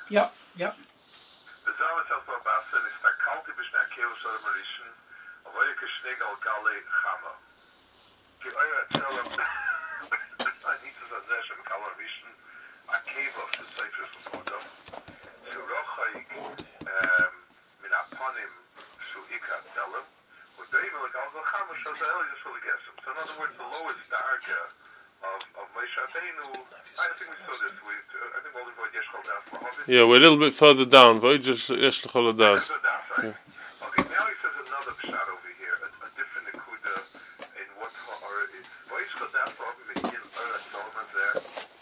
Ja, ja. We zouden zelfs wel bassen is dat kalt die bestaan keel zo marischen. Of je geschneg al galle gamma. Die eure zelf. Niet zo dat ze kallen wischen. A cave of the cypress photo. So rochig min aponym so ikka tellem. But they will also gamma so the earliest for the guess. So in other words, the lowest dark of Moshe Rabbeinu. I think we saw this with. I think only what Yeshua does. Yeah, we're a little bit further down. Why just Yeshua does? Okay, now he says another pshat over here, a different nekuda in what ha'ara is. Vayishcha das oben begin Ora Solomon there.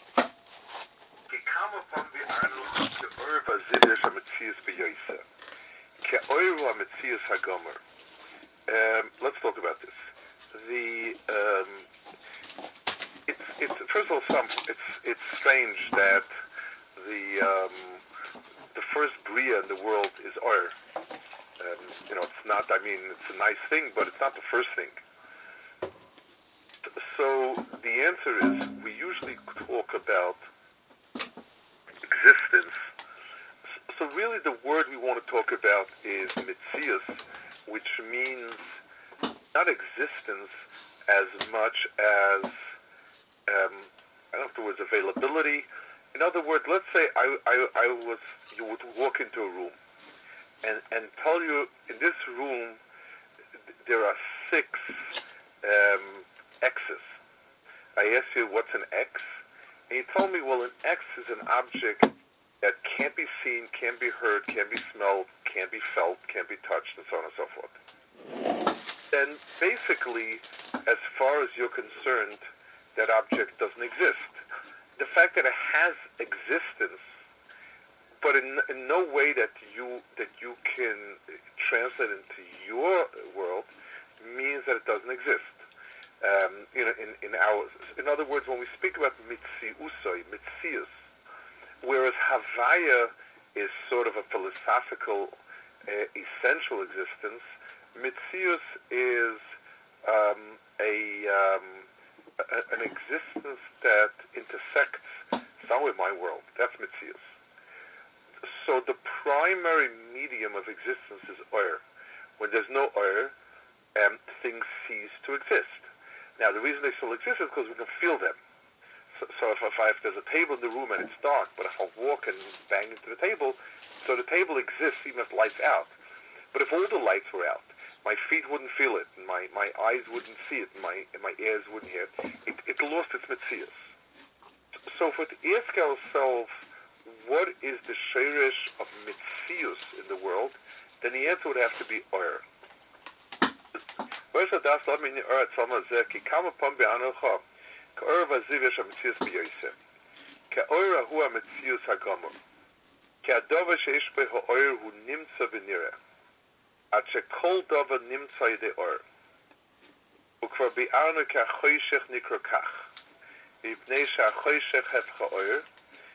Gekam upon the Arnuch ke Ora Vazidish HaMetzias B'Yoyse. Ke Ora HaMetzias HaGomer. Let's talk about this. It's first of all, it's strange that the first bria in the world is Or. It's not, it's a nice thing, but it's not the first thing. So the answer is, we usually talk about existence. So really the word we want to talk about is mitzias, which means not existence as much as, I don't know if the word's availability. In other words, let's say you would walk into a room and tell you, in this room, there are 6 X's. I ask you, what's an X? And you tell me, well, an X is an object that can't be seen, can't be heard, can't be smelled, can't be felt, can't be touched, and so on and so forth. Then basically, as far as you're concerned, that object doesn't exist. The fact that it has existence, but in no way that you can translate into your world, means that it doesn't exist. In other words, when we speak about mitzius, whereas Havaya is sort of a philosophical, essential existence, mitzius is an existence that intersects some with my world. That's mitzius. So the primary medium of existence is Or. When there's no Or, things cease to exist. Now, the reason they still exist is because we can feel them. So if there's a table in the room and it's dark, but if I walk and bang into the table, so the table exists even if the light's out. But if all the lights were out, my feet wouldn't feel it, and my eyes wouldn't see it, and my ears wouldn't hear it. It lost its mitzias. So if we ask ourselves, what is the sheirish of mitzius in the world, then the answer would have to be Or. Where's das lot min Or tzama zeh ki kam upon be'anocha ka Or vaziv yesh mitzius b'yoyse ka Or hu mitzius hagomer ki adova sheish be ha'Or hu nimtza v'nireh ad shekol dova nimtza yedei Or ukvar bi'arnu ki ha'choyshech nikro kach v'ipnei she'achoyshech hefcha Or.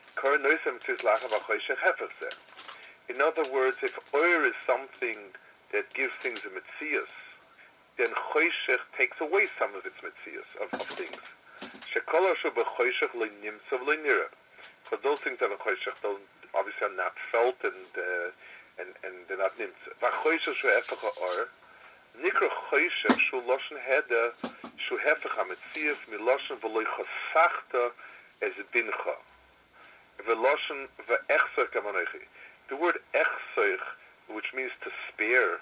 In other words, if Or is something that gives things a mitzias, then Choshech takes away some of its mitzias of things. Because those things that are Choshech obviously are not felt and they're not nimtza. Nikra Choshech shu loshen heda shu hefech ha-mitzias miloshen v'loi chosachta ez bincha. The word echsoich, which means to spare,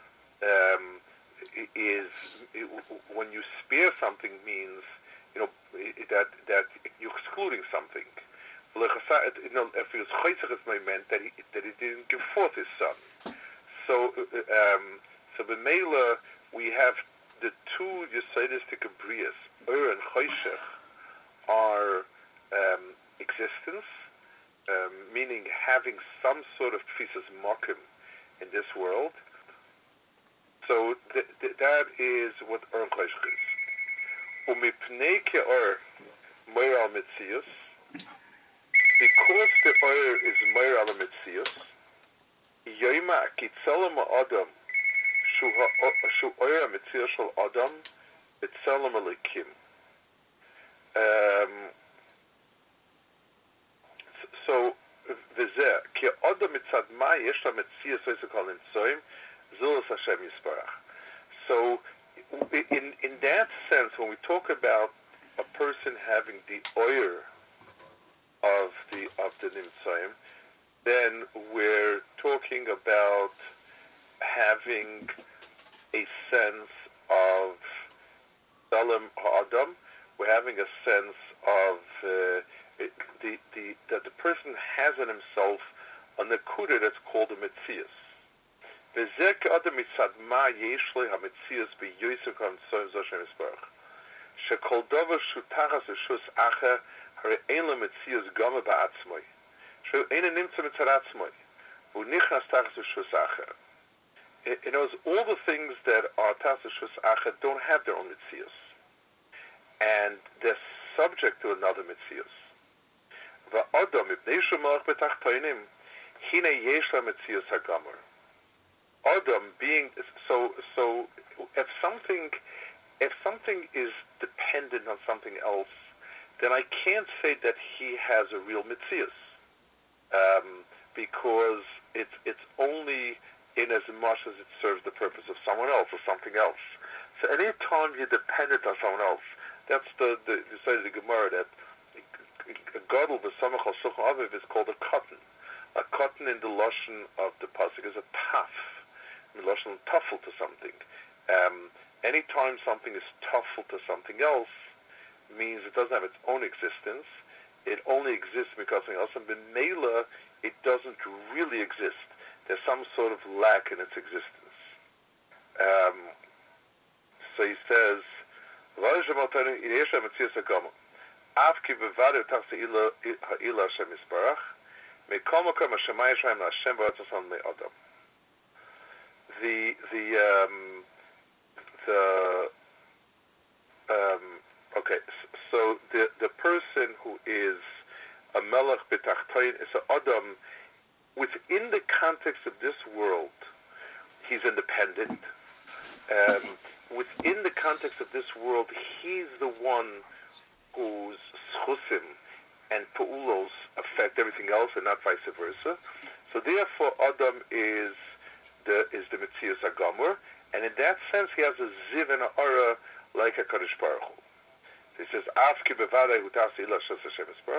is when you spare something means that you're excluding something. If he was choitzach, it meant that he didn't give forth his son. So b'meila we have the two Yesodistic brias, Or and Choshech, are existence. Meaning having some sort of tfisas mokim in this world. So that is what Or and Choshech is. Umipnei ke Or moir al mitzius. Because the Or is moir al mitzius, yoyma kitzelem adam shu Or mitzius shel adam itzelem elikim. So the וזה, כי אדם מצד מה יש לה מציאס איזה כל נמצואים, זו Hashem Yisparach. So, in that sense, when we talk about a person having the oyer of the Nimtzoim, then we're talking about having a sense of Salam Ha'adam. We're having a sense of that the person has in himself a nekuda that's called a Metzias. וזה כאדם מצד מה יש לי המציאס ביוסף כנצוים זו שם יסברך. שכל דבר שותחס לשוס אחר, הרי אין לו מציאס גומה בעצמוי. שהוא אין נמצא מצד עצמוי. והוא נכנס תחס לשוס אחר. In other words, all the things that are tachas leshus acher don't have their own metzias. And they're subject to another metzias. Va'adam ibnei shumach betachtoinim, hine yesh la metzias hagamor. Adam being so if something is dependent on something else, then I can't say that he has a real mitzias, because it's only in as much as it serves the purpose of someone else or something else. So any time you're dependent on someone else, that's the side of the Gemara that a gadol v'samach al shulchan aviv is called a cotton. A cotton in the lashon of the pasuk is a taf. Lashon tuffle to something. Anytime something is tuffle to something else, means it doesn't have its own existence. It only exists because something else. And b'meila, it doesn't really exist. There's some sort of lack in its existence. So he says, okay, so the person who is a melech betachtoin is an adam. Within the context of this world, he's independent. Within the context of this world, he's the one whose schusim and pa'ulos affect everything else, and not vice versa. So therefore, Adam is the Metzias HaGamor, and in that sense, he has a ziv and a aura like a Kadosh Baruch Hu. He says, "Afki bevadai hu tasi ila shas Hashem Yisparach."